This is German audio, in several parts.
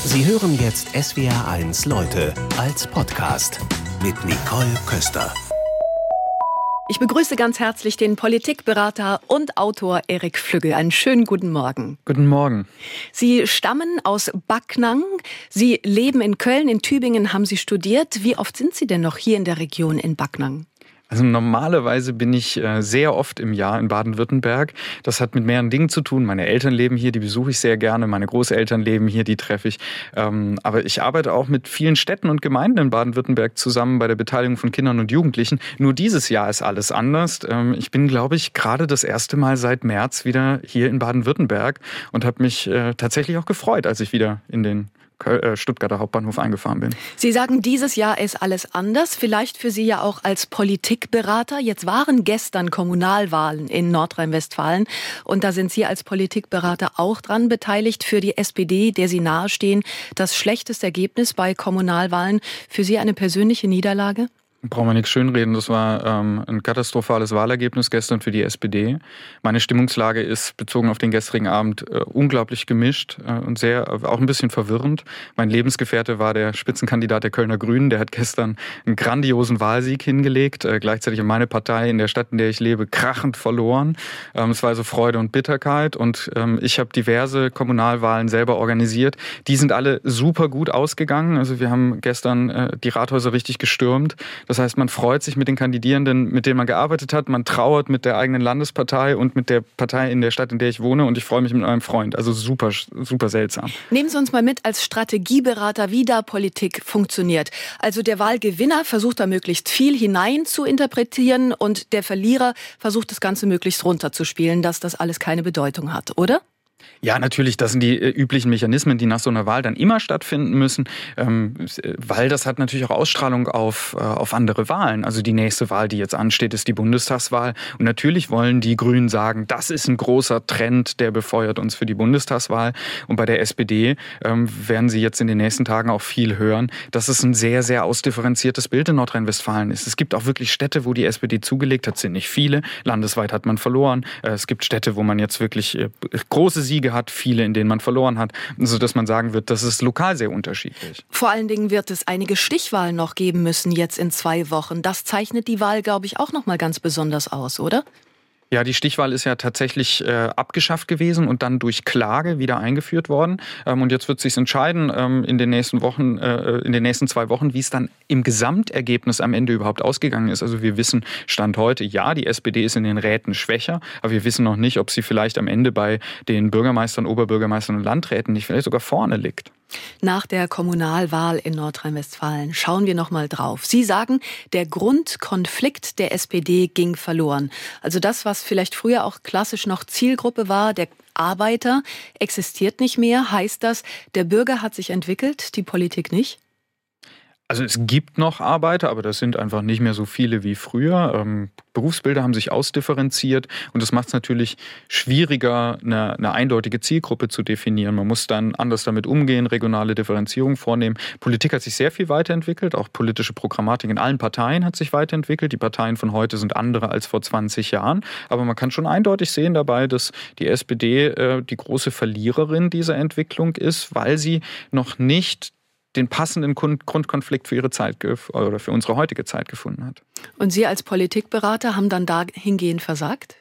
Sie hören jetzt SWR1 Leute als Podcast mit Nicole Köster. Ich begrüße ganz herzlich den Politikberater und Autor Erik Flügge. Einen schönen guten Morgen. Guten Morgen. Sie stammen aus Backnang. Sie leben in Köln, in Tübingen haben Sie studiert. Wie oft sind Sie denn noch hier in der Region in Backnang? Also normalerweise bin ich sehr oft im Jahr in Baden-Württemberg. Das hat mit mehreren Dingen zu tun. Meine Eltern leben hier, die besuche ich sehr gerne. Meine Großeltern leben hier, die treffe ich. Aber ich arbeite auch mit vielen Städten und Gemeinden in Baden-Württemberg zusammen bei der Beteiligung von Kindern und Jugendlichen. Nur dieses Jahr ist alles anders. Ich bin, glaube ich, gerade das erste Mal seit März wieder hier in Baden-Württemberg und habe mich tatsächlich auch gefreut, als ich wieder in den Stuttgarter Hauptbahnhof eingefahren bin. Sie sagen, dieses Jahr ist alles anders. Vielleicht für Sie ja auch als Politikberater. Jetzt waren gestern Kommunalwahlen in Nordrhein-Westfalen. Und da sind Sie als Politikberater auch dran beteiligt. Für die SPD, der Sie nahestehen, das schlechteste Ergebnis bei Kommunalwahlen. Für Sie eine persönliche Niederlage? Brauchen wir nichts schönreden. Das war ein katastrophales Wahlergebnis gestern für die SPD. Meine Stimmungslage ist bezogen auf den gestrigen Abend unglaublich gemischt und auch ein bisschen verwirrend. Mein Lebensgefährte war der Spitzenkandidat der Kölner Grünen. Der hat gestern einen grandiosen Wahlsieg hingelegt. Gleichzeitig hat meine Partei in der Stadt, in der ich lebe, krachend verloren. Es war also Freude und Bitterkeit. Und ich habe diverse Kommunalwahlen selber organisiert. Die sind alle super gut ausgegangen. Also wir haben gestern die Rathäuser richtig gestürmt. Das heißt, man freut sich mit den Kandidierenden, mit denen man gearbeitet hat. Man trauert mit der eigenen Landespartei und mit der Partei in der Stadt, in der ich wohne. Und ich freue mich mit meinem Freund. Also super, super seltsam. Nehmen Sie uns mal mit als Strategieberater, wie da Politik funktioniert. Also der Wahlgewinner versucht da möglichst viel hinein zu interpretieren und der Verlierer versucht das Ganze möglichst runterzuspielen, dass das alles keine Bedeutung hat, oder? Ja, natürlich, das sind die üblichen Mechanismen, die nach so einer Wahl dann immer stattfinden müssen, weil das hat natürlich auch Ausstrahlung auf andere Wahlen. Also die nächste Wahl, die jetzt ansteht, ist die Bundestagswahl. Und natürlich wollen die Grünen sagen, das ist ein großer Trend, der befeuert uns für die Bundestagswahl. Und bei der SPD werden Sie jetzt in den nächsten Tagen auch viel hören, dass es ein sehr, sehr ausdifferenziertes Bild in Nordrhein-Westfalen ist. Es gibt auch wirklich Städte, wo die SPD zugelegt hat, sind nicht viele. Landesweit hat man verloren. Es gibt Städte, wo man jetzt wirklich große Siege hat, viele, in denen man verloren hat, sodass man sagen wird, das ist lokal sehr unterschiedlich. Vor allen Dingen wird es einige Stichwahlen noch geben müssen jetzt in 2 Wochen. Das zeichnet die Wahl, glaube ich, auch noch mal ganz besonders aus, oder? Ja, die Stichwahl ist ja tatsächlich abgeschafft gewesen und dann durch Klage wieder eingeführt worden. Und jetzt wird sich entscheiden in den nächsten 2 Wochen, wie es dann im Gesamtergebnis am Ende überhaupt ausgegangen ist. Also wir wissen Stand heute, ja, die SPD ist in den Räten schwächer, aber wir wissen noch nicht, ob sie vielleicht am Ende bei den Bürgermeistern, Oberbürgermeistern und Landräten nicht vielleicht sogar vorne liegt. Nach der Kommunalwahl in Nordrhein-Westfalen schauen wir noch mal drauf. Sie sagen, der Grundkonflikt der SPD ging verloren. Also das, was vielleicht früher auch klassisch noch Zielgruppe war, der Arbeiter, existiert nicht mehr. Heißt das, der Bürger hat sich entwickelt, die Politik nicht? Also es gibt noch Arbeiter, aber das sind einfach nicht mehr so viele wie früher. Berufsbilder haben sich ausdifferenziert und das macht es natürlich schwieriger, eine eindeutige Zielgruppe zu definieren. Man muss dann anders damit umgehen, regionale Differenzierung vornehmen. Politik hat sich sehr viel weiterentwickelt, auch politische Programmatik in allen Parteien hat sich weiterentwickelt. Die Parteien von heute sind andere als vor 20 Jahren, aber man kann schon eindeutig sehen dabei, dass die SPD die große Verliererin dieser Entwicklung ist, weil sie noch nicht den passenden Grundkonflikt für ihre Zeit oder für unsere heutige Zeit gefunden hat. Und Sie als Politikberater haben dann dahingehend versagt?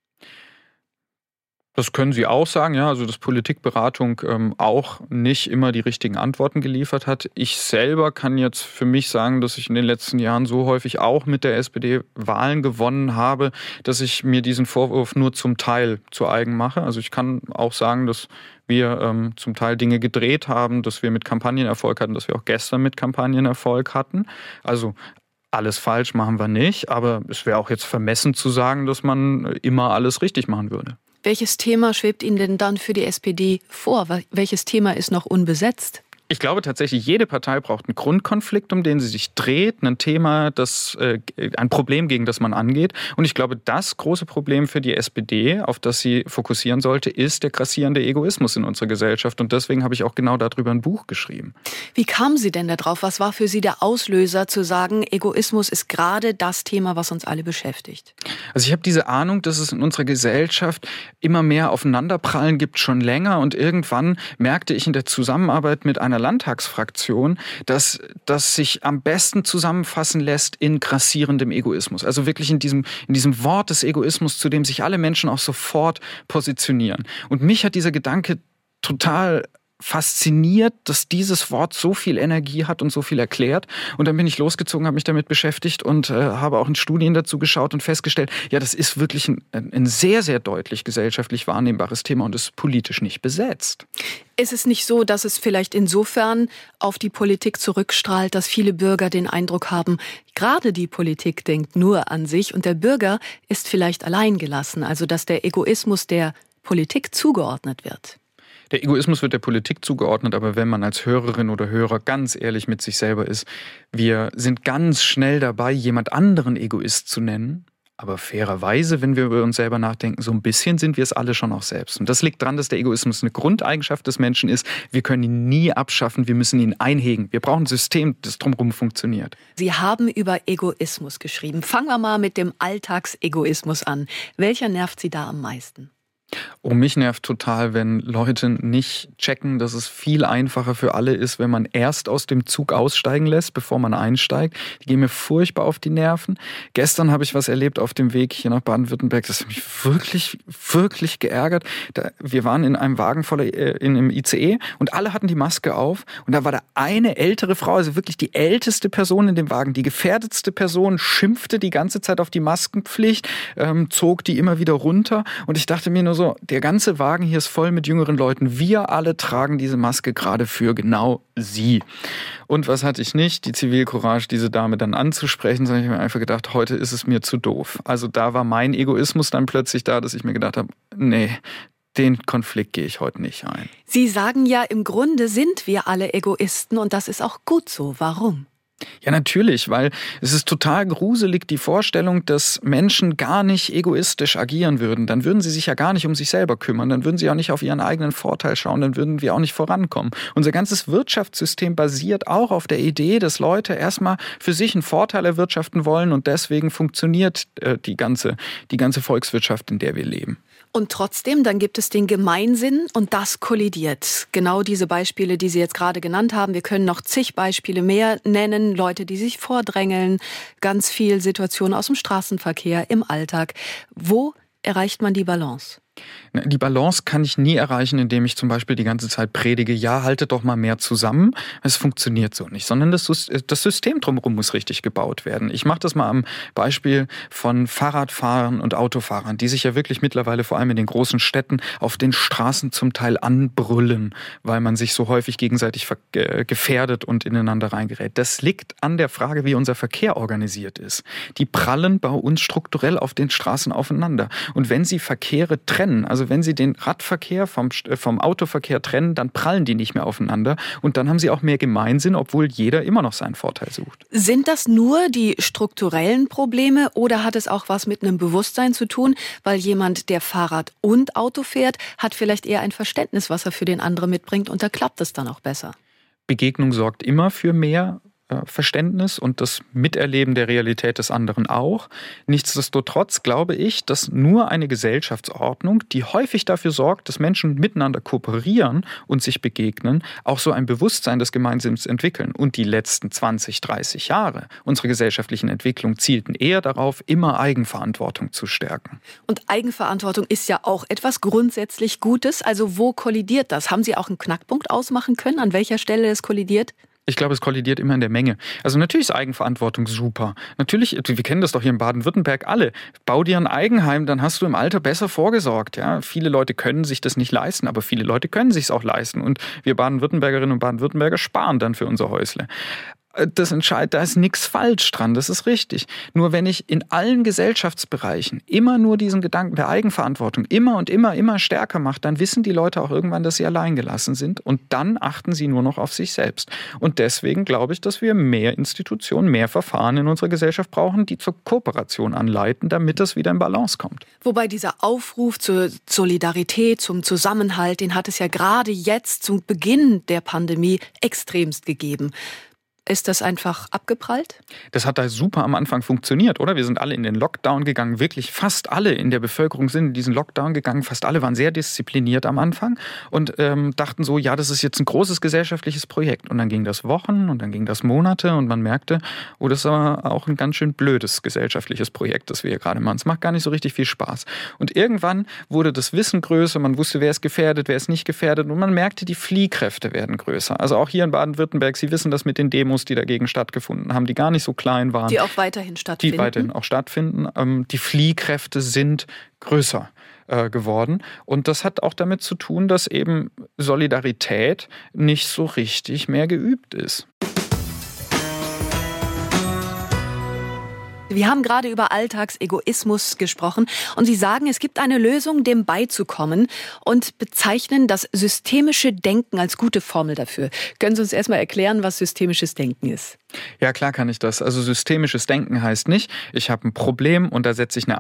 Das können Sie auch sagen, ja, also dass Politikberatung auch nicht immer die richtigen Antworten geliefert hat. Ich selber kann jetzt für mich sagen, dass ich in den letzten Jahren so häufig auch mit der SPD Wahlen gewonnen habe, dass ich mir diesen Vorwurf nur zum Teil zu eigen mache. Also ich kann auch sagen, dass wir zum Teil Dinge gedreht haben, dass wir mit Kampagnenerfolg hatten, dass wir auch gestern mit Kampagnenerfolg hatten. Also alles falsch machen wir nicht, aber es wäre auch jetzt vermessen zu sagen, dass man immer alles richtig machen würde. Welches Thema schwebt Ihnen denn dann für die SPD vor? Welches Thema ist noch unbesetzt? Ich glaube tatsächlich, jede Partei braucht einen Grundkonflikt, um den sie sich dreht, ein Thema, ein Problem, gegen das man angeht. Und ich glaube, das große Problem für die SPD, auf das sie fokussieren sollte, ist der grassierende Egoismus in unserer Gesellschaft. Und deswegen habe ich auch genau darüber ein Buch geschrieben. Wie kamen Sie denn da drauf? Was war für Sie der Auslöser, zu sagen, Egoismus ist gerade das Thema, was uns alle beschäftigt? Also ich habe diese Ahnung, dass es in unserer Gesellschaft immer mehr Aufeinanderprallen gibt, schon länger. Und irgendwann merkte ich in der Zusammenarbeit mit einer meiner Landtagsfraktion, dass das sich am besten zusammenfassen lässt in grassierendem Egoismus. Also wirklich in diesem Wort des Egoismus, zu dem sich alle Menschen auch sofort positionieren. Und mich hat dieser Gedanke total fasziniert, dass dieses Wort so viel Energie hat und so viel erklärt. Und dann bin ich losgezogen, habe mich damit beschäftigt und habe auch in Studien dazu geschaut und festgestellt, ja, das ist wirklich ein sehr, sehr deutlich gesellschaftlich wahrnehmbares Thema und ist politisch nicht besetzt. Ist es nicht so, dass es vielleicht insofern auf die Politik zurückstrahlt, dass viele Bürger den Eindruck haben, gerade die Politik denkt nur an sich und der Bürger ist vielleicht alleingelassen, also dass der Egoismus der Politik zugeordnet wird? Der Egoismus wird der Politik zugeordnet, aber wenn man als Hörerin oder Hörer ganz ehrlich mit sich selber ist, wir sind ganz schnell dabei, jemand anderen Egoist zu nennen. Aber fairerweise, wenn wir über uns selber nachdenken, so ein bisschen sind wir es alle schon auch selbst. Und das liegt daran, dass der Egoismus eine Grundeigenschaft des Menschen ist. Wir können ihn nie abschaffen, wir müssen ihn einhegen. Wir brauchen ein System, das drumherum funktioniert. Sie haben über Egoismus geschrieben. Fangen wir mal mit dem Alltagsegoismus an. Welcher nervt Sie da am meisten? Oh, mich nervt total, wenn Leute nicht checken, dass es viel einfacher für alle ist, wenn man erst aus dem Zug aussteigen lässt, bevor man einsteigt. Die gehen mir furchtbar auf die Nerven. Gestern habe ich was erlebt auf dem Weg hier nach Baden-Württemberg. Das hat mich wirklich, wirklich geärgert. Wir waren in einem Wagen in einem ICE und alle hatten die Maske auf. Und da war da eine ältere Frau, also wirklich die älteste Person in dem Wagen, die gefährdetste Person, schimpfte die ganze Zeit auf die Maskenpflicht, zog die immer wieder runter. Und ich dachte mir nur so, der ganze Wagen hier ist voll mit jüngeren Leuten. Wir alle tragen diese Maske gerade für genau sie. Und was hatte ich nicht? Die Zivilcourage, diese Dame dann anzusprechen, sondern ich habe mir einfach gedacht, heute ist es mir zu doof. Also da war mein Egoismus dann plötzlich da, dass ich mir gedacht habe, nee, den Konflikt gehe ich heute nicht ein. Sie sagen ja, im Grunde sind wir alle Egoisten und das ist auch gut so. Warum? Ja, natürlich, weil es ist total gruselig, die Vorstellung, dass Menschen gar nicht egoistisch agieren würden. Dann würden sie sich ja gar nicht um sich selber kümmern, dann würden sie auch nicht auf ihren eigenen Vorteil schauen, dann würden wir auch nicht vorankommen. Unser ganzes Wirtschaftssystem basiert auch auf der Idee, dass Leute erstmal für sich einen Vorteil erwirtschaften wollen und deswegen funktioniert die ganze Volkswirtschaft, in der wir leben. Und trotzdem, dann gibt es den Gemeinsinn und das kollidiert. Genau diese Beispiele, die Sie jetzt gerade genannt haben. Wir können noch zig Beispiele mehr nennen. Leute, die sich vordrängeln, ganz viel Situationen aus dem Straßenverkehr, im Alltag. Wo erreicht man die Balance? Die Balance kann ich nie erreichen, indem ich zum Beispiel die ganze Zeit predige, ja, haltet doch mal mehr zusammen. Es funktioniert so nicht, sondern das System drumherum muss richtig gebaut werden. Ich mache das mal am Beispiel von Fahrradfahrern und Autofahrern, die sich ja wirklich mittlerweile vor allem in den großen Städten auf den Straßen zum Teil anbrüllen, weil man sich so häufig gegenseitig gefährdet und ineinander reingerät. Das liegt an der Frage, wie unser Verkehr organisiert ist. Die prallen bei uns strukturell auf den Straßen aufeinander. Und wenn sie Verkehre trennen, also wenn Sie den Radverkehr vom Autoverkehr trennen, dann prallen die nicht mehr aufeinander und dann haben sie auch mehr Gemeinsinn, obwohl jeder immer noch seinen Vorteil sucht. Sind das nur die strukturellen Probleme oder hat es auch was mit einem Bewusstsein zu tun? Weil jemand, der Fahrrad und Auto fährt, hat vielleicht eher ein Verständnis, was er für den anderen mitbringt und da klappt es dann auch besser. Begegnung sorgt immer für mehr Verständnis und das Miterleben der Realität des anderen auch. Nichtsdestotrotz glaube ich, dass nur eine Gesellschaftsordnung, die häufig dafür sorgt, dass Menschen miteinander kooperieren und sich begegnen, auch so ein Bewusstsein des Gemeinsinns entwickeln. Und die letzten 20, 30 Jahre unserer gesellschaftlichen Entwicklung zielten eher darauf, immer Eigenverantwortung zu stärken. Und Eigenverantwortung ist ja auch etwas grundsätzlich Gutes. Also wo kollidiert das? Haben Sie auch einen Knackpunkt ausmachen können, an welcher Stelle es kollidiert? Ich glaube, es kollidiert immer in der Menge. Also natürlich ist Eigenverantwortung super. Natürlich, wir kennen das doch hier in Baden-Württemberg alle. Bau dir ein Eigenheim, dann hast du im Alter besser vorgesorgt. Ja? Viele Leute können sich das nicht leisten, aber viele Leute können sich es auch leisten. Und wir Baden-Württembergerinnen und Baden-Württemberger sparen dann für unser Häusle. Das entscheidet, da ist nichts falsch dran, das ist richtig. Nur wenn ich in allen Gesellschaftsbereichen immer nur diesen Gedanken der Eigenverantwortung immer und immer stärker mache, dann wissen die Leute auch irgendwann, dass sie alleingelassen sind und dann achten sie nur noch auf sich selbst. Und deswegen glaube ich, dass wir mehr Institutionen, mehr Verfahren in unserer Gesellschaft brauchen, die zur Kooperation anleiten, damit das wieder in Balance kommt. Wobei dieser Aufruf zur Solidarität, zum Zusammenhalt, den hat es ja gerade jetzt zum Beginn der Pandemie extremst gegeben. Ist das einfach abgeprallt? Das hat da super am Anfang funktioniert, oder? Wir sind alle in den Lockdown gegangen, wirklich fast alle in der Bevölkerung sind in diesen Lockdown gegangen, fast alle waren sehr diszipliniert am Anfang und dachten so, ja, das ist jetzt ein großes gesellschaftliches Projekt. Und dann ging das Wochen und dann ging das Monate und man merkte, oh, das ist aber auch ein ganz schön blödes gesellschaftliches Projekt, das wir hier gerade machen. Es macht gar nicht so richtig viel Spaß. Und irgendwann wurde das Wissen größer, man wusste, wer ist gefährdet, wer ist nicht gefährdet und man merkte, die Fliehkräfte werden größer. Also auch hier in Baden-Württemberg, Sie wissen das mit den Demos, die dagegen stattgefunden haben, die gar nicht so klein waren. Die auch weiterhin stattfinden. Die weiterhin auch stattfinden. Die Fliehkräfte sind größer geworden. Und das hat auch damit zu tun, dass eben Solidarität nicht so richtig mehr geübt ist. Wir haben gerade über Alltagsegoismus gesprochen und Sie sagen, es gibt eine Lösung, dem beizukommen und bezeichnen das systemische Denken als gute Formel dafür. Können Sie uns erstmal erklären, was systemisches Denken ist? Ja, klar kann ich das. Also systemisches Denken heißt nicht, ich habe ein Problem und da setze ich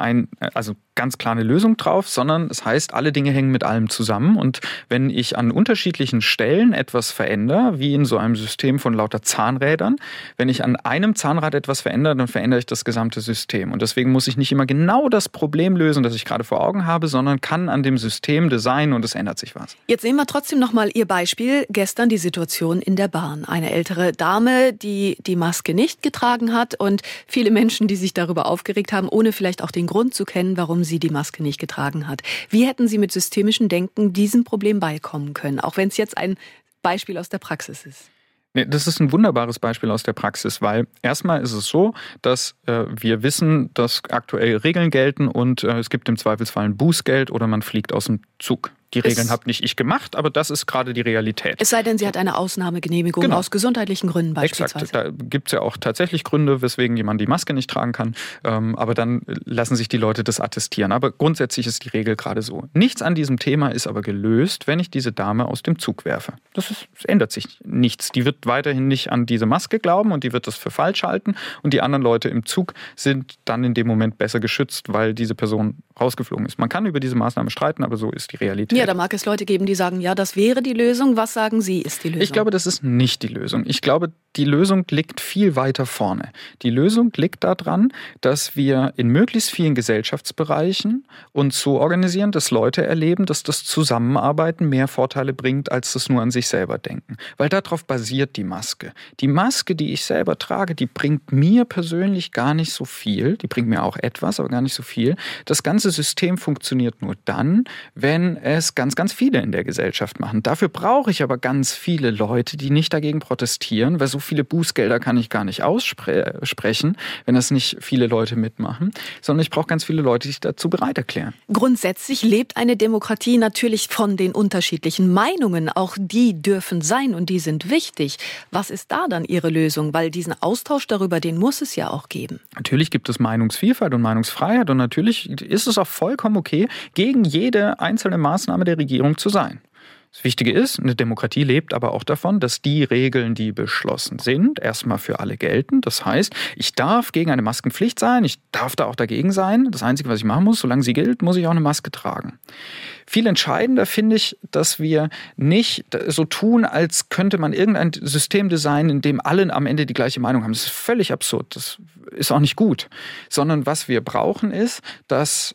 ganz klar eine Lösung drauf, sondern es heißt, alle Dinge hängen mit allem zusammen. Und wenn ich an unterschiedlichen Stellen etwas verändere, wie in so einem System von lauter Zahnrädern, wenn ich an einem Zahnrad etwas verändere, dann verändere ich das gesamte System. Und deswegen muss ich nicht immer genau das Problem lösen, das ich gerade vor Augen habe, sondern kann an dem System designen und es ändert sich was. Jetzt nehmen wir trotzdem noch mal Ihr Beispiel. Gestern die Situation in der Bahn. Eine ältere Dame, die Maske nicht getragen hat und viele Menschen, die sich darüber aufgeregt haben, ohne vielleicht auch den Grund zu kennen, warum sie die Maske nicht getragen hat. Wie hätten Sie mit systemischem Denken diesem Problem beikommen können, auch wenn es jetzt ein Beispiel aus der Praxis ist? Das ist ein wunderbares Beispiel aus der Praxis, weil erstmal ist es so, dass wir wissen, dass aktuell Regeln gelten und es gibt im Zweifelsfall ein Bußgeld oder man fliegt aus dem Zug. Die Regeln habe nicht ich gemacht, aber das ist gerade die Realität. Es sei denn, sie hat eine Ausnahmegenehmigung aus gesundheitlichen Gründen beispielsweise. Exakt, da gibt es ja auch tatsächlich Gründe, weswegen jemand die Maske nicht tragen kann. Aber dann lassen sich die Leute das attestieren. Aber grundsätzlich ist die Regel gerade so. Nichts an diesem Thema ist aber gelöst, wenn ich diese Dame aus dem Zug werfe. Es ändert sich nichts. Die wird weiterhin nicht an diese Maske glauben und die wird das für falsch halten. Und die anderen Leute im Zug sind dann in dem Moment besser geschützt, weil diese Person rausgeflogen ist. Man kann über diese Maßnahme streiten, aber so ist die Realität. Ja, da mag es Leute geben, die sagen, ja, das wäre die Lösung. Was sagen Sie, ist die Lösung? Ich glaube, das ist nicht die Lösung. Ich glaube, die Lösung liegt viel weiter vorne. Die Lösung liegt daran, dass wir in möglichst vielen Gesellschaftsbereichen uns so organisieren, dass Leute erleben, dass das Zusammenarbeiten mehr Vorteile bringt, als das nur an sich selber denken. Weil darauf basiert die Maske. Die Maske, die ich selber trage, die bringt mir persönlich gar nicht so viel. Die bringt mir auch etwas, aber gar nicht so viel. Das ganze System funktioniert nur dann, wenn es ganz, ganz viele in der Gesellschaft machen. Dafür brauche ich aber ganz viele Leute, die nicht dagegen protestieren, weil so viele Bußgelder kann ich gar nicht aussprechen, wenn das nicht viele Leute mitmachen, sondern ich brauche ganz viele Leute, die sich dazu bereit erklären. Grundsätzlich lebt eine Demokratie natürlich von den unterschiedlichen Meinungen. Auch die dürfen sein und die sind wichtig. Was ist da dann Ihre Lösung? Weil diesen Austausch darüber, den muss es ja auch geben. Natürlich gibt es Meinungsvielfalt und Meinungsfreiheit und natürlich ist es auch vollkommen okay, gegen jede einzelne Maßnahme der Regierung zu sein. Das Wichtige ist, eine Demokratie lebt aber auch davon, dass die Regeln, die beschlossen sind, erstmal für alle gelten. Das heißt, ich darf gegen eine Maskenpflicht sein, ich darf da auch dagegen sein. Das Einzige, was ich machen muss, solange sie gilt, muss ich auch eine Maske tragen. Viel entscheidender finde ich, dass wir nicht so tun, als könnte man irgendein System designen, in dem alle am Ende die gleiche Meinung haben. Das ist völlig absurd, das ist auch nicht gut. Sondern was wir brauchen ist, dass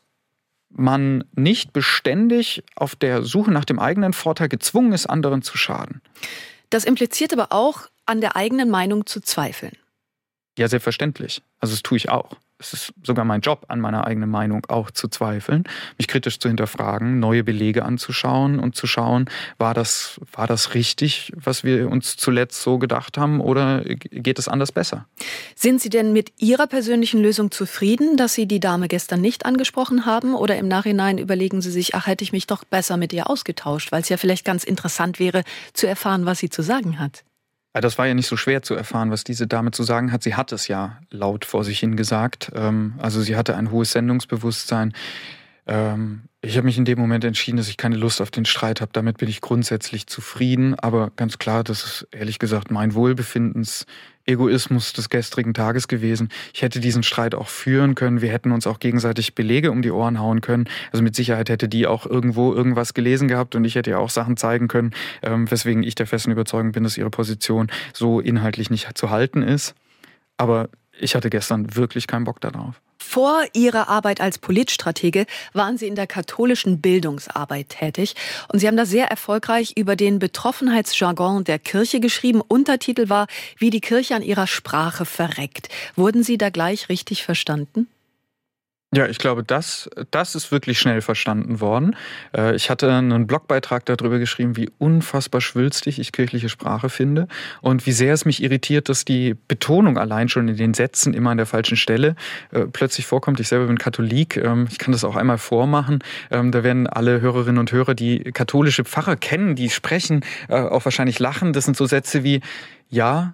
man nicht beständig auf der Suche nach dem eigenen Vorteil gezwungen ist, anderen zu schaden. Das impliziert aber auch, an der eigenen Meinung zu zweifeln. Ja, selbstverständlich. Also das tue ich auch. Es ist sogar mein Job, an meiner eigenen Meinung auch zu zweifeln, mich kritisch zu hinterfragen, neue Belege anzuschauen und zu schauen, war das richtig, was wir uns zuletzt so gedacht haben, oder geht es anders besser? Sind Sie denn mit Ihrer persönlichen Lösung zufrieden, dass Sie die Dame gestern nicht angesprochen haben? Oder im Nachhinein überlegen Sie sich, ach, hätte ich mich doch besser mit ihr ausgetauscht, weil es ja vielleicht ganz interessant wäre, zu erfahren, was sie zu sagen hat? Das war ja nicht so schwer zu erfahren, was diese Dame zu sagen hat. Sie hat es ja laut vor sich hin gesagt. Also sie hatte ein hohes Sendungsbewusstsein. Ich habe mich in dem Moment entschieden, dass ich keine Lust auf den Streit habe. Damit bin ich grundsätzlich zufrieden. Aber ganz klar, das ist ehrlich gesagt mein Wohlbefindens-Egoismus des gestrigen Tages gewesen. Ich hätte diesen Streit auch führen können. Wir hätten uns auch gegenseitig Belege um die Ohren hauen können. Also mit Sicherheit hätte die auch irgendwo irgendwas gelesen gehabt und ich hätte ihr auch Sachen zeigen können, weswegen ich der festen Überzeugung bin, dass ihre Position so inhaltlich nicht zu halten ist. Aber ich hatte gestern wirklich keinen Bock darauf. Vor Ihrer Arbeit als Politstratege waren Sie in der katholischen Bildungsarbeit tätig. Und Sie haben da sehr erfolgreich über den Betroffenheitsjargon der Kirche geschrieben. Untertitel war, wie die Kirche an ihrer Sprache verreckt. Wurden Sie da gleich richtig verstanden? Ja, ich glaube, das ist wirklich schnell verstanden worden. Ich hatte einen Blogbeitrag darüber geschrieben, wie unfassbar schwülstig ich kirchliche Sprache finde und wie sehr es mich irritiert, dass die Betonung allein schon in den Sätzen immer an der falschen Stelle plötzlich vorkommt. Ich selber bin Katholik, ich kann das auch einmal vormachen. Da werden alle Hörerinnen und Hörer, die katholische Pfarrer kennen, die sprechen, auch wahrscheinlich lachen. Das sind so Sätze wie, ja,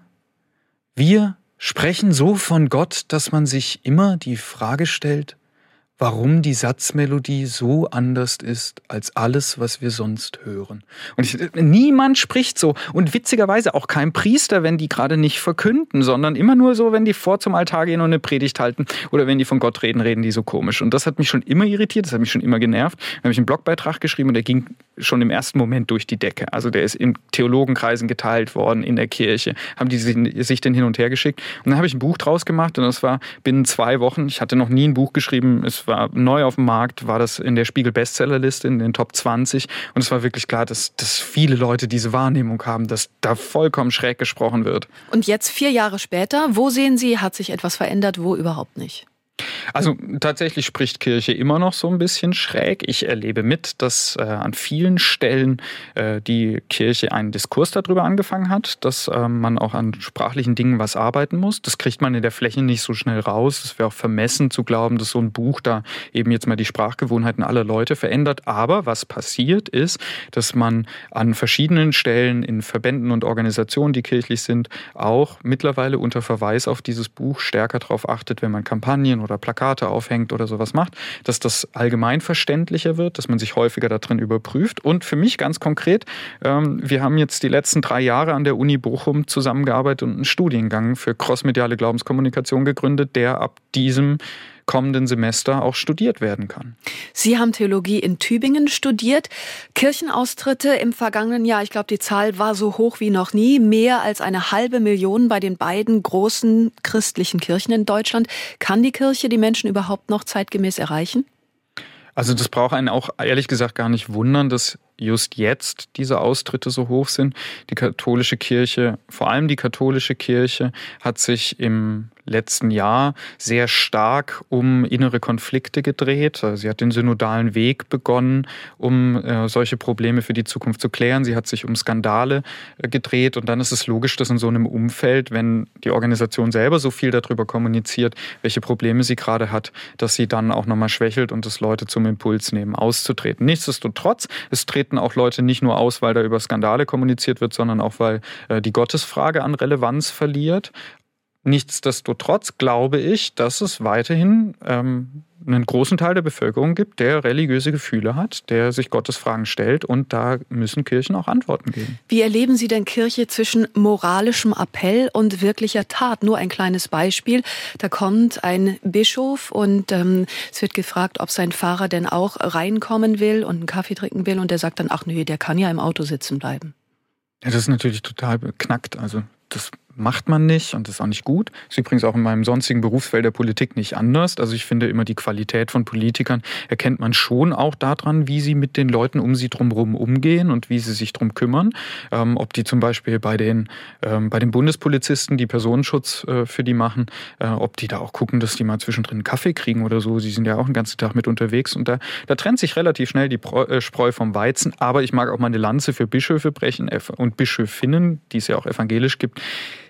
wir sprechen so von Gott, dass man sich immer die Frage stellt, warum die Satzmelodie so anders ist als alles, was wir sonst hören. Und niemand spricht so. Und witzigerweise auch kein Priester, wenn die gerade nicht verkünden, sondern immer nur so, wenn die vor zum Altar gehen und eine Predigt halten oder wenn die von Gott reden, reden die so komisch. Und das hat mich schon immer irritiert, das hat mich schon immer genervt. Da habe ich einen Blogbeitrag geschrieben und der ging schon im ersten Moment durch die Decke. Also der ist in Theologenkreisen geteilt worden, in der Kirche, haben die sich den hin und her geschickt. Und dann habe ich ein Buch draus gemacht und das war binnen 2 Wochen, ich hatte noch nie ein Buch geschrieben, es war neu auf dem Markt, war das in der Spiegel-Bestsellerliste, in den Top 20. Und es war wirklich klar, dass viele Leute diese Wahrnehmung haben, dass da vollkommen schräg gesprochen wird. Und jetzt 4 Jahre später, wo sehen Sie, hat sich etwas verändert, wo überhaupt nicht? Also tatsächlich spricht Kirche immer noch so ein bisschen schräg. Ich erlebe mit, dass an vielen Stellen die Kirche einen Diskurs darüber angefangen hat, dass man auch an sprachlichen Dingen was arbeiten muss. Das kriegt man in der Fläche nicht so schnell raus. Es wäre auch vermessen zu glauben, dass so ein Buch da eben jetzt mal die Sprachgewohnheiten aller Leute verändert. Aber was passiert ist, dass man an verschiedenen Stellen in Verbänden und Organisationen, die kirchlich sind, auch mittlerweile unter Verweis auf dieses Buch stärker darauf achtet, wenn man Kampagnen oder Plakate aufhängt oder sowas macht, dass das allgemein verständlicher wird, dass man sich häufiger darin überprüft. Und für mich ganz konkret, wir haben jetzt die letzten 3 Jahre an der Uni Bochum zusammengearbeitet und einen Studiengang für crossmediale Glaubenskommunikation gegründet, der ab diesem kommenden Semester auch studiert werden kann. Sie haben Theologie in Tübingen studiert. Kirchenaustritte im vergangenen Jahr, ich glaube, die Zahl war so hoch wie noch nie, mehr als 500.000 bei den beiden großen christlichen Kirchen in Deutschland. Kann die Kirche die Menschen überhaupt noch zeitgemäß erreichen? Also das braucht einen auch ehrlich gesagt gar nicht wundern, dass just jetzt diese Austritte so hoch sind. Die katholische Kirche, vor allem die katholische Kirche, hat sich im letzten Jahr sehr stark um innere Konflikte gedreht. Sie hat den synodalen Weg begonnen, um solche Probleme für die Zukunft zu klären. Sie hat sich um Skandale gedreht und dann ist es logisch, dass in so einem Umfeld, wenn die Organisation selber so viel darüber kommuniziert, welche Probleme sie gerade hat, dass sie dann auch nochmal schwächelt und das Leute zum Impuls nehmen, auszutreten. Nichtsdestotrotz, es treten auch Leute nicht nur aus, weil da über Skandale kommuniziert wird, sondern auch, weil die Gottesfrage an Relevanz verliert. Nichtsdestotrotz glaube ich, dass es weiterhin einen großen Teil der Bevölkerung gibt, der religiöse Gefühle hat, der sich Gottes Fragen stellt und da müssen Kirchen auch Antworten geben. Wie erleben Sie denn Kirche zwischen moralischem Appell und wirklicher Tat? Nur ein kleines Beispiel. Da kommt ein Bischof und es wird gefragt, ob sein Pfarrer denn auch reinkommen will und einen Kaffee trinken will und der sagt dann, ach nö, der kann ja im Auto sitzen bleiben. Ja, das ist natürlich total beknackt. Also das macht man nicht und das ist auch nicht gut. Das ist übrigens auch in meinem sonstigen Berufsfeld der Politik nicht anders. Also ich finde immer, die Qualität von Politikern erkennt man schon auch daran, wie sie mit den Leuten um sie drumherum umgehen und wie sie sich drum kümmern. Ob die zum Beispiel bei den Bundespolizisten, die Personenschutz für die machen, ob die da auch gucken, dass die mal zwischendrin einen Kaffee kriegen oder so. Sie sind ja auch den ganzen Tag mit unterwegs und da trennt sich relativ schnell die Spreu vom Weizen. Aber ich mag auch mal eine Lanze für Bischöfe brechen und Bischöfinnen, die es ja auch evangelisch gibt.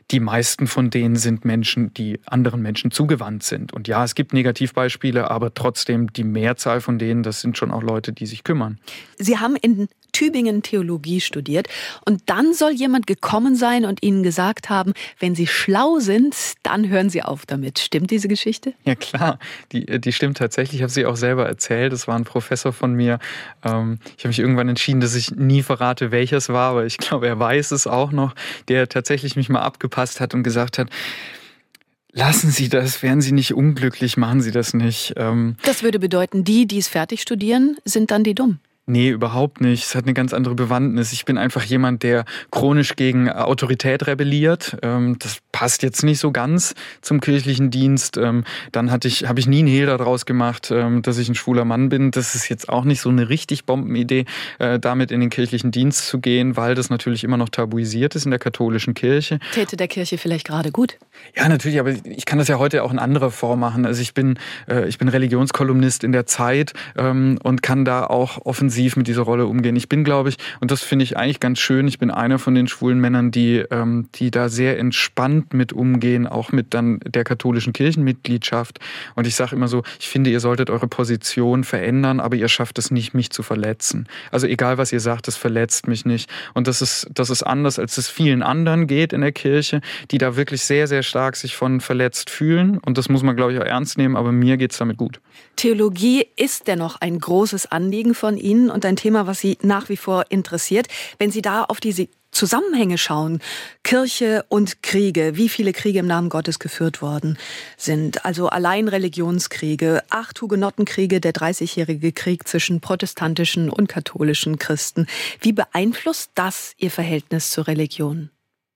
Die meisten von denen sind Menschen, die anderen Menschen zugewandt sind. Und ja, es gibt Negativbeispiele, aber trotzdem die Mehrzahl von denen, das sind schon auch Leute, die sich kümmern. Sie haben in Tübingen Theologie studiert und dann soll jemand gekommen sein und Ihnen gesagt haben, wenn Sie schlau sind, dann hören Sie auf damit. Stimmt diese Geschichte? Ja klar, die stimmt tatsächlich. Ich habe sie auch selber erzählt. Das war ein Professor von mir. Ich habe mich irgendwann entschieden, dass ich nie verrate, welches war, aber ich glaube, er weiß es auch noch, der tatsächlich mich mal abgepasst hat und gesagt hat, lassen Sie das, werden Sie nicht unglücklich, machen Sie das nicht. Das würde bedeuten, die es fertig studieren, sind dann die dumm. Nee, überhaupt nicht. Es hat eine ganz andere Bewandtnis. Ich bin einfach jemand, der chronisch gegen Autorität rebelliert. Das passt jetzt nicht so ganz zum kirchlichen Dienst. Dann habe ich nie einen Hehl daraus gemacht, dass ich ein schwuler Mann bin. Das ist jetzt auch nicht so eine richtig Bombenidee, damit in den kirchlichen Dienst zu gehen, weil das natürlich immer noch tabuisiert ist in der katholischen Kirche. Täte der Kirche vielleicht gerade gut? Ja, natürlich, aber ich kann das ja heute auch in anderer Form machen. Also ich bin Religionskolumnist in der Zeit und kann da auch offensiv mit dieser Rolle umgehen. Ich bin, glaube ich, und das finde ich eigentlich ganz schön, ich bin einer von den schwulen Männern, die da sehr entspannt mit umgehen, auch mit dann der katholischen Kirchenmitgliedschaft. Und ich sage immer so, ich finde, ihr solltet eure Position verändern, aber ihr schafft es nicht, mich zu verletzen. Also egal, was ihr sagt, das verletzt mich nicht. Und das ist anders, als es vielen anderen geht in der Kirche, die da wirklich sehr, sehr stark sich von verletzt fühlen. Und das muss man, glaube ich, auch ernst nehmen, aber mir geht's damit gut. Theologie ist dennoch ein großes Anliegen von Ihnen und ein Thema, was Sie nach wie vor interessiert. Wenn Sie da auf diese Zusammenhänge schauen, Kirche und Kriege, wie viele Kriege im Namen Gottes geführt worden sind, also allein Religionskriege, 8 Hugenottenkriege, der 30-jährige Krieg zwischen protestantischen und katholischen Christen. Wie beeinflusst das Ihr Verhältnis zur Religion?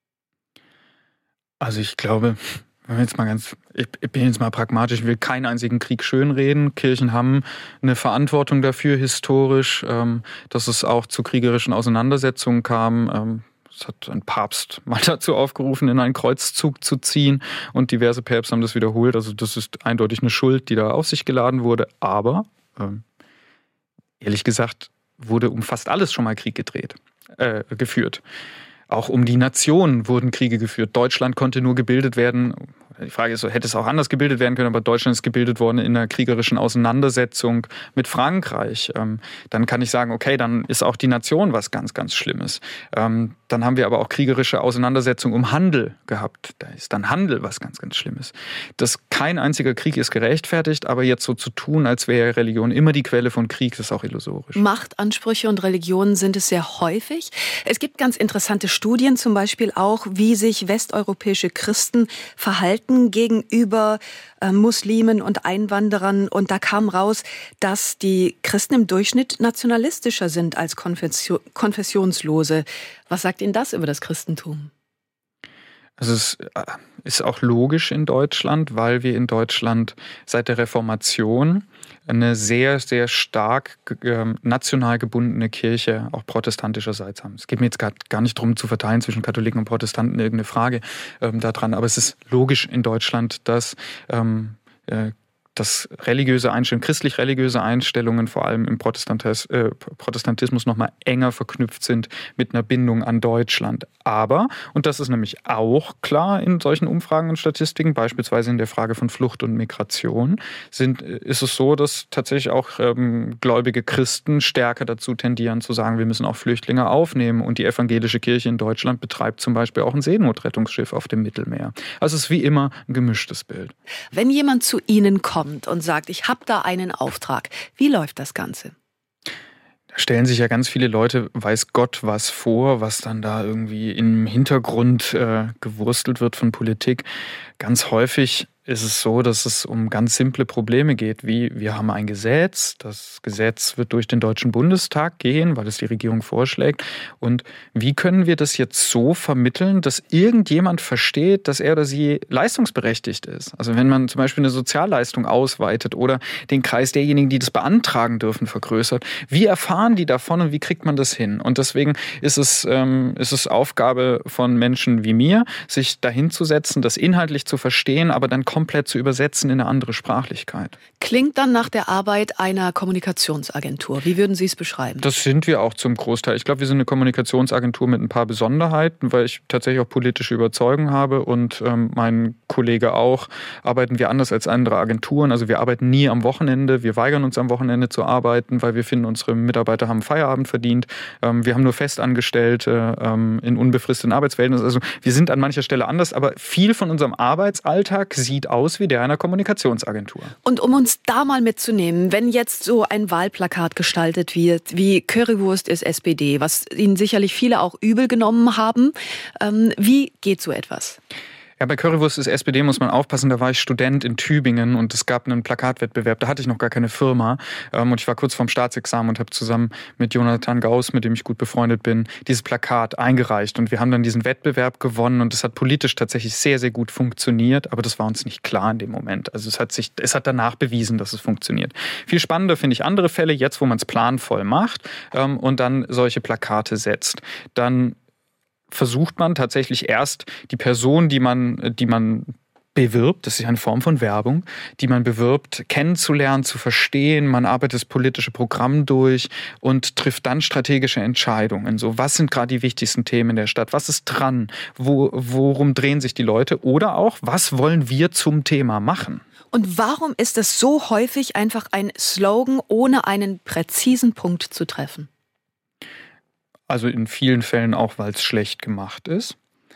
Also ich glaube, ich bin jetzt mal pragmatisch, ich will keinen einzigen Krieg schönreden. Kirchen haben eine Verantwortung dafür, historisch, dass es auch zu kriegerischen Auseinandersetzungen kam. Es hat ein Papst mal dazu aufgerufen, in einen Kreuzzug zu ziehen und diverse Päpste haben das wiederholt. Also das ist eindeutig eine Schuld, die da auf sich geladen wurde. Aber ehrlich gesagt wurde um fast alles schon mal Krieg geführt. Auch um die Nation wurden Kriege geführt. Deutschland konnte nur gebildet werden. Die Frage ist so, hätte es auch anders gebildet werden können, aber Deutschland ist gebildet worden in einer kriegerischen Auseinandersetzung mit Frankreich. Dann kann ich sagen, okay, dann ist auch die Nation was ganz, ganz Schlimmes. Dann haben wir aber auch kriegerische Auseinandersetzungen um Handel gehabt. Da ist dann Handel was ganz, ganz Schlimmes. Kein einziger Krieg ist gerechtfertigt, aber jetzt so zu tun, als wäre Religion immer die Quelle von Krieg, das ist auch illusorisch. Machtansprüche und Religionen sind es sehr häufig. Es gibt ganz interessante Studien, zum Beispiel auch, wie sich westeuropäische Christen verhalten gegenüber Muslimen und Einwanderern. Und da kam raus, dass die Christen im Durchschnitt nationalistischer sind als Konfessionslose. Was sagt Ihnen das über das Christentum? Also es ist auch logisch in Deutschland, weil wir in Deutschland seit der Reformation eine sehr, sehr stark national gebundene Kirche, auch protestantischerseits haben. Es geht mir jetzt gar nicht darum zu verteilen zwischen Katholiken und Protestanten, irgendeine Frage daran, aber es ist logisch in Deutschland, dass christlich-religiöse Einstellungen vor allem im Protestantismus noch mal enger verknüpft sind mit einer Bindung an Deutschland. Aber, und das ist nämlich auch klar in solchen Umfragen und Statistiken, beispielsweise in der Frage von Flucht und Migration, ist es so, dass tatsächlich auch gläubige Christen stärker dazu tendieren zu sagen, wir müssen auch Flüchtlinge aufnehmen. Und die evangelische Kirche in Deutschland betreibt zum Beispiel auch ein Seenotrettungsschiff auf dem Mittelmeer. Also es ist wie immer ein gemischtes Bild. Wenn jemand zu Ihnen kommt und sagt, ich habe da einen Auftrag, wie läuft das Ganze? Da stellen sich ja ganz viele Leute, weiß Gott was vor, was dann da irgendwie im Hintergrund gewurstelt wird von Politik. Ganz häufig ist es so, dass es um ganz simple Probleme geht, wie wir haben ein Gesetz, das Gesetz wird durch den Deutschen Bundestag gehen, weil es die Regierung vorschlägt. Und wie können wir das jetzt so vermitteln, dass irgendjemand versteht, dass er oder sie leistungsberechtigt ist? Also wenn man zum Beispiel eine Sozialleistung ausweitet oder den Kreis derjenigen, die das beantragen dürfen, vergrößert, wie erfahren die davon und wie kriegt man das hin? Und deswegen ist es Aufgabe von Menschen wie mir, sich dahinzusetzen, das inhaltlich zu verstehen, aber dann kommt komplett zu übersetzen in eine andere Sprachlichkeit. Klingt dann nach der Arbeit einer Kommunikationsagentur. Wie würden Sie es beschreiben? Das sind wir auch zum Großteil. Ich glaube, wir sind eine Kommunikationsagentur mit ein paar Besonderheiten, weil ich tatsächlich auch politische Überzeugung habe und mein Kollege auch, arbeiten wir anders als andere Agenturen. Also wir arbeiten nie am Wochenende, wir weigern uns am Wochenende zu arbeiten, weil wir finden, unsere Mitarbeiter haben Feierabend verdient. Wir haben nur Festangestellte in unbefristeten Arbeitsverhältnissen. Also wir sind an mancher Stelle anders, aber viel von unserem Arbeitsalltag sieht aus wie der einer Kommunikationsagentur. Und um uns da mal mitzunehmen, wenn jetzt so ein Wahlplakat gestaltet wird, wie Currywurst ist SPD, was Ihnen sicherlich viele auch übel genommen haben, wie geht so etwas? Ja, bei Currywurst ist SPD muss man aufpassen, da war ich Student in Tübingen und es gab einen Plakatwettbewerb, da hatte ich noch gar keine Firma und ich war kurz vorm Staatsexamen und habe zusammen mit Jonathan Gauss, mit dem ich gut befreundet bin, dieses Plakat eingereicht und wir haben dann diesen Wettbewerb gewonnen und es hat politisch tatsächlich sehr, sehr gut funktioniert, aber das war uns nicht klar in dem Moment. Also es hat danach bewiesen, dass es funktioniert. Viel spannender finde ich andere Fälle, jetzt wo man es planvoll macht und dann solche Plakate setzt. Dann versucht man tatsächlich erst die Person, die man bewirbt, das ist eine Form von Werbung, die man bewirbt, kennenzulernen, zu verstehen. Man arbeitet das politische Programm durch und trifft dann strategische Entscheidungen. So, was sind gerade die wichtigsten Themen in der Stadt? Was ist dran? Worum drehen sich die Leute? Oder auch, was wollen wir zum Thema machen? Und warum ist es so häufig einfach ein Slogan, ohne einen präzisen Punkt zu treffen? Also in vielen Fällen auch, weil es schlecht gemacht ist.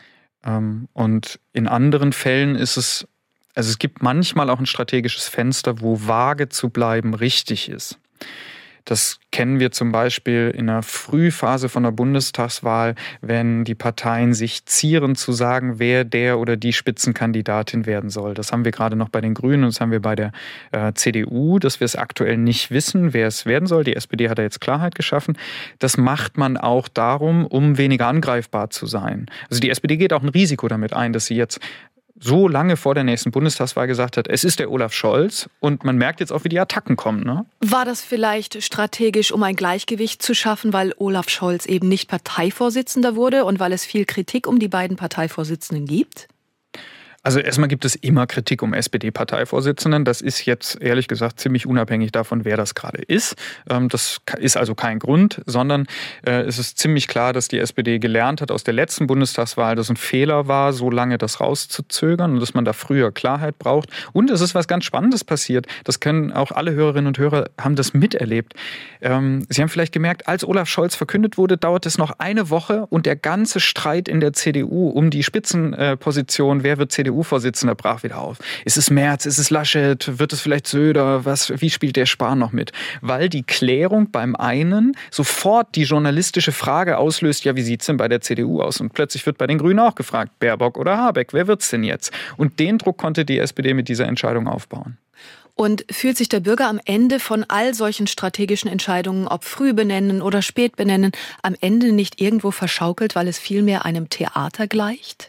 Und in anderen Fällen ist es, also es gibt manchmal auch ein strategisches Fenster, wo vage zu bleiben richtig ist. Das kennen wir zum Beispiel in der Frühphase von der Bundestagswahl, wenn die Parteien sich zieren zu sagen, wer der oder die Spitzenkandidatin werden soll. Das haben wir gerade noch bei den Grünen und das haben wir bei der CDU, dass wir es aktuell nicht wissen, wer es werden soll. Die SPD hat da jetzt Klarheit geschaffen. Das macht man auch darum, um weniger angreifbar zu sein. Also die SPD geht auch ein Risiko damit ein, dass sie jetzt so lange vor der nächsten Bundestagswahl gesagt hat, es ist der Olaf Scholz und man merkt jetzt auch, wie die Attacken kommen. Ne? War das vielleicht strategisch, um ein Gleichgewicht zu schaffen, weil Olaf Scholz eben nicht Parteivorsitzender wurde und weil es viel Kritik um die beiden Parteivorsitzenden gibt? Also erstmal gibt es immer Kritik um SPD-Parteivorsitzenden. Das ist jetzt ehrlich gesagt ziemlich unabhängig davon, wer das gerade ist. Das ist also kein Grund, sondern es ist ziemlich klar, dass die SPD gelernt hat aus der letzten Bundestagswahl, dass es ein Fehler war, so lange das rauszuzögern und dass man da früher Klarheit braucht. Und es ist was ganz Spannendes passiert. Das können auch alle Hörerinnen und Hörer haben das miterlebt. Sie haben vielleicht gemerkt, als Olaf Scholz verkündet wurde, dauert es noch eine Woche und der ganze Streit in der CDU um die Spitzenposition, wer wird CDU-Vorsitzender, brach wieder auf. Ist es Merz, ist es Laschet, wird es vielleicht Söder, wie spielt der Spahn noch mit? Weil die Klärung beim einen sofort die journalistische Frage auslöst, ja, wie sieht's denn bei der CDU aus? Und plötzlich wird bei den Grünen auch gefragt, Baerbock oder Habeck, wer wird's denn jetzt? Und den Druck konnte die SPD mit dieser Entscheidung aufbauen. Und fühlt sich der Bürger am Ende von all solchen strategischen Entscheidungen, ob früh benennen oder spät benennen, am Ende nicht irgendwo verschaukelt, weil es vielmehr einem Theater gleicht?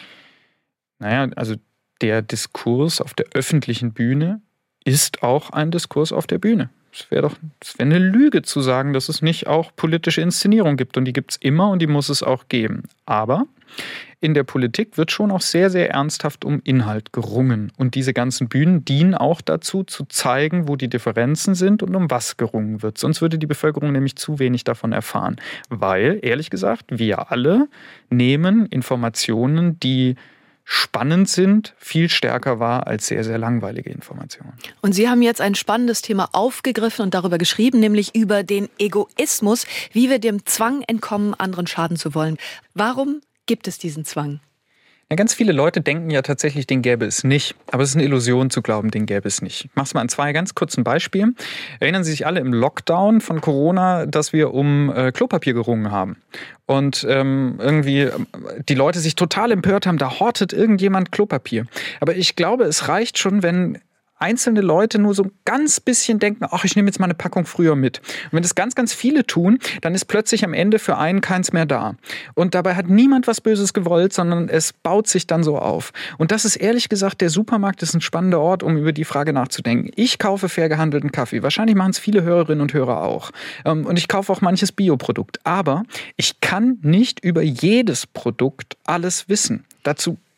Naja, also der Diskurs auf der öffentlichen Bühne ist auch ein Diskurs auf der Bühne. Es wäre eine Lüge zu sagen, dass es nicht auch politische Inszenierung gibt. Und die gibt es immer und die muss es auch geben. Aber in der Politik wird schon auch sehr, sehr ernsthaft um Inhalt gerungen. Und diese ganzen Bühnen dienen auch dazu, zu zeigen, wo die Differenzen sind und um was gerungen wird. Sonst würde die Bevölkerung nämlich zu wenig davon erfahren. Weil, ehrlich gesagt, wir alle nehmen Informationen, die spannend sind, viel stärker wahr als sehr, sehr langweilige Informationen. Und Sie haben jetzt ein spannendes Thema aufgegriffen und darüber geschrieben, nämlich über den Egoismus, wie wir dem Zwang entkommen, anderen schaden zu wollen. Warum gibt es diesen Zwang? Ja, ganz viele Leute denken ja tatsächlich, den gäbe es nicht. Aber es ist eine Illusion zu glauben, den gäbe es nicht. Ich mache es mal an zwei ganz kurzen Beispielen. Erinnern Sie sich alle im Lockdown von Corona, dass wir um Klopapier gerungen haben? Und irgendwie die Leute sich total empört haben, da hortet irgendjemand Klopapier. Aber ich glaube, es reicht schon, wenn einzelne Leute nur so ein ganz bisschen denken, ach, ich nehme jetzt mal eine Packung früher mit. Und wenn das ganz, ganz viele tun, dann ist plötzlich am Ende für einen keins mehr da. Und dabei hat niemand was Böses gewollt, sondern es baut sich dann so auf. Und das ist ehrlich gesagt, der Supermarkt ist ein spannender Ort, um über die Frage nachzudenken. Ich kaufe fair gehandelten Kaffee. Wahrscheinlich machen es viele Hörerinnen und Hörer auch. Und ich kaufe auch manches Bioprodukt. Aber ich kann nicht über jedes Produkt alles wissen. Dazu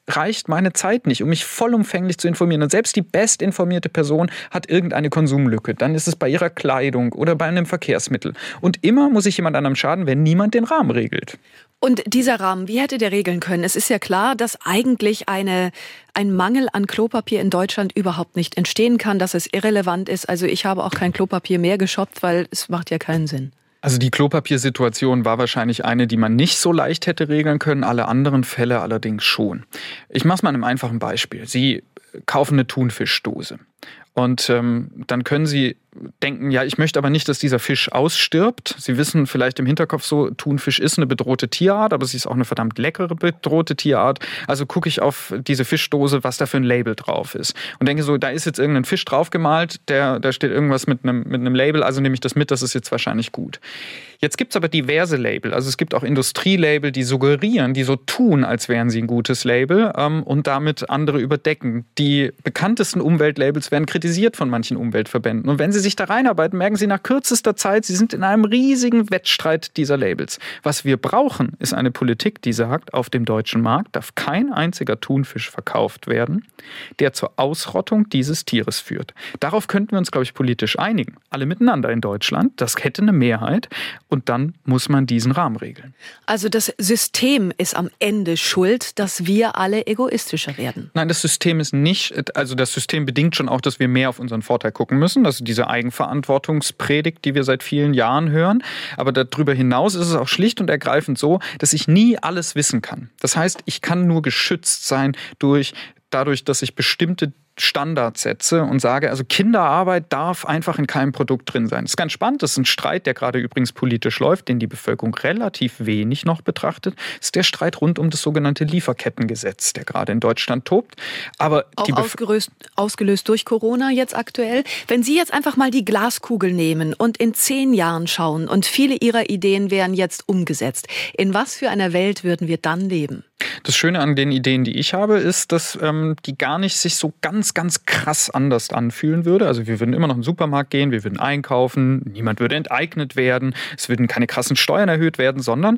reicht meine Zeit nicht, um mich vollumfänglich zu informieren. Und selbst die bestinformierte Person hat irgendeine Konsumlücke. Dann ist es bei ihrer Kleidung oder bei einem Verkehrsmittel. Und immer muss sich jemand anderem schaden, wenn niemand den Rahmen regelt. Und dieser Rahmen, wie hätte der regeln können? Es ist ja klar, dass eigentlich ein Mangel an Klopapier in Deutschland überhaupt nicht entstehen kann, dass es irrelevant ist. Also ich habe auch kein Klopapier mehr geshoppt, weil es macht ja keinen Sinn. Also die Klopapiersituation war wahrscheinlich eine, die man nicht so leicht hätte regeln können, alle anderen Fälle allerdings schon. Ich mache es mal an einem einfachen Beispiel. Sie kaufen eine Thunfischdose. Und dann können Sie denken, ja, ich möchte aber nicht, dass dieser Fisch ausstirbt. Sie wissen vielleicht im Hinterkopf so, Thunfisch ist eine bedrohte Tierart, aber sie ist auch eine verdammt leckere bedrohte Tierart. Also gucke ich auf diese Fischdose, was da für ein Label drauf ist. Und denke so, da ist jetzt irgendein Fisch drauf gemalt, da steht irgendwas mit einem Label, also nehme ich das mit, das ist jetzt wahrscheinlich gut. Jetzt gibt es aber diverse Label. Also es gibt auch Industrielabel, die suggerieren, die so tun, als wären sie ein gutes Label und damit andere überdecken. Die bekanntesten Umweltlabels werden kritisiert von manchen Umweltverbänden. Und wenn Sie sich da reinarbeiten, merken Sie nach kürzester Zeit, Sie sind in einem riesigen Wettstreit dieser Labels. Was wir brauchen, ist eine Politik, die sagt, auf dem deutschen Markt darf kein einziger Thunfisch verkauft werden, der zur Ausrottung dieses Tieres führt. Darauf könnten wir uns, glaube ich, politisch einigen. Alle miteinander in Deutschland. Das hätte eine Mehrheit. Und dann muss man diesen Rahmen regeln. Also das System ist am Ende schuld, dass wir alle egoistischer werden. Nein, das System ist nicht, also das System bedingt schon auch, dass wir mehr auf unseren Vorteil gucken müssen. Also diese Eigenverantwortungspredigt, die wir seit vielen Jahren hören. Aber darüber hinaus ist es auch schlicht und ergreifend so, dass ich nie alles wissen kann. Das heißt, ich kann nur geschützt sein dadurch, dass ich bestimmte Standards setze und sage, also Kinderarbeit darf einfach in keinem Produkt drin sein. Das ist ganz spannend, das ist ein Streit, der gerade übrigens politisch läuft, den die Bevölkerung relativ wenig noch betrachtet. Das ist der Streit rund um das sogenannte Lieferkettengesetz, der gerade in Deutschland tobt. Aber auch ausgelöst durch Corona jetzt aktuell. Wenn Sie jetzt einfach mal die Glaskugel nehmen und in 10 Jahren schauen und viele Ihrer Ideen wären jetzt umgesetzt, in was für einer Welt würden wir dann leben? Das Schöne an den Ideen, die ich habe, ist, dass die gar nicht sich so ganz krass anders anfühlen würde. Also wir würden immer noch in den Supermarkt gehen, wir würden einkaufen, niemand würde enteignet werden, es würden keine krassen Steuern erhöht werden, sondern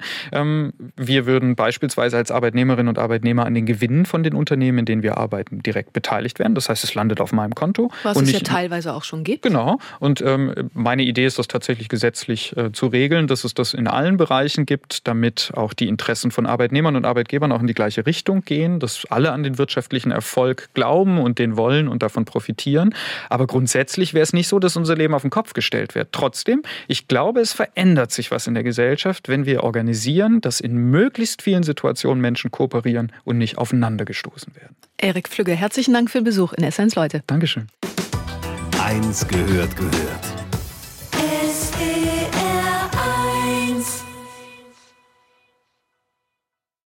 wir würden beispielsweise als Arbeitnehmerinnen und Arbeitnehmer an den Gewinnen von den Unternehmen, in denen wir arbeiten, direkt beteiligt werden. Das heißt, es landet auf meinem Konto. Was es ja teilweise auch schon gibt. Genau. Und meine Idee ist, das tatsächlich gesetzlich zu regeln, dass es das in allen Bereichen gibt, damit auch die Interessen von Arbeitnehmern und Arbeitgebern auch in die gleiche Richtung gehen, dass alle an den wirtschaftlichen Erfolg glauben und den wollen und davon profitieren. Aber grundsätzlich wäre es nicht so, dass unser Leben auf den Kopf gestellt wird. Trotzdem, ich glaube, es verändert sich was in der Gesellschaft, wenn wir organisieren, dass in möglichst vielen Situationen Menschen kooperieren und nicht aufeinander gestoßen werden. Erik Flügge, herzlichen Dank für den Besuch in Essenz, Leute. Dankeschön. Eins gehört.